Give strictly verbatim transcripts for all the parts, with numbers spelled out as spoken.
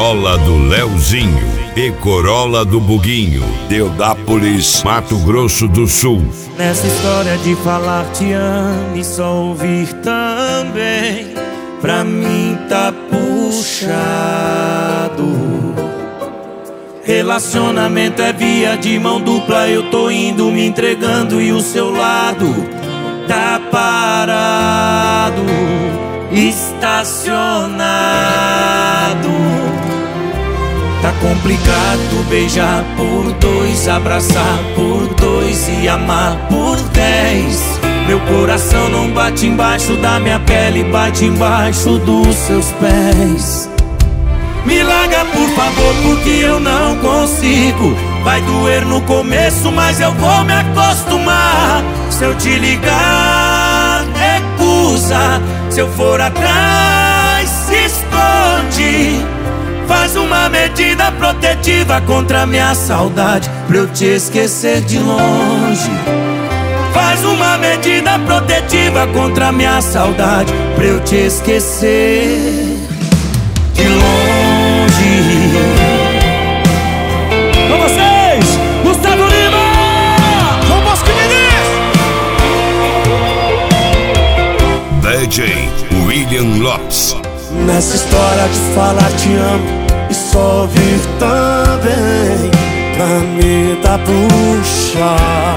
Corolla do Leozinho e Corolla do Buguinho, Teodápolis, Mato Grosso do Sul. Nessa história de falar te amo e só ouvir também, pra mim tá puxado. Relacionamento é via de mão dupla, eu tô indo me entregando e o seu lado tá parado, estacionado. Tá complicado beijar por dois, abraçar por dois e amar por dez. Meu coração não bate embaixo da minha pele, bate embaixo dos seus pés. Me larga por favor, porque eu não consigo. Vai doer no começo, mas eu vou me acostumar. Se eu te ligar, recusa. Se eu for atrás, se esconde. Faz uma medida protetiva contra a minha saudade, pra eu te esquecer de longe. Faz uma medida protetiva contra a minha saudade, pra eu te esquecer de longe. Com vocês, Gustavo Lima, João Bosco Menezes, D J William Lopes. Nessa história de falar te amo e só ouvir também, pra mim tá puxado.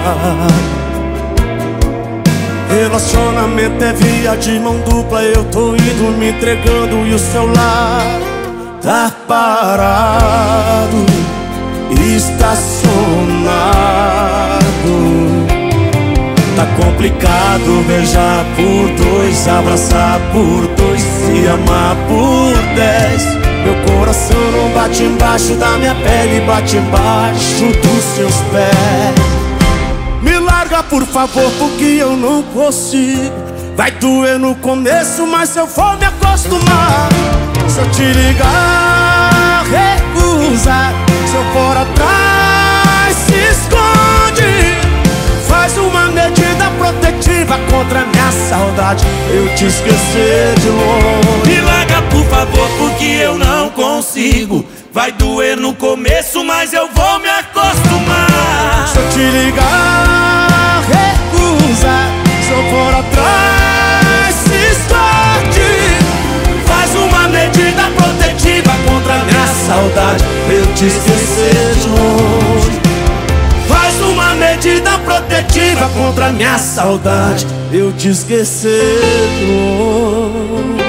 Relacionamento é via de mão dupla, eu tô indo me entregando e o seu lar tá parado, estacionado. Tá complicado beijar por dois, abraçar por dois e amar por dez. Meu coração não bate embaixo da minha pele, bate embaixo dos seus pés. Me larga por favor, porque eu não consigo. Vai doer no começo, mas eu vou me acostumar. Se eu te ligar, recusa. Se eu for atrás, se esconde. Faz uma medida protetiva contra a minha saudade, eu te esquecer de longe. Me larga por favor, porque eu não consigo. Vai doer no começo, mas eu vou me acostumar. Se eu te ligar, recusa. Se eu for atrás, se esconde. Faz uma medida protetiva contra a minha saudade, pra eu te esquecer de longe. Faz uma medida protetiva contra a minha saudade, eu te esquecer de longe.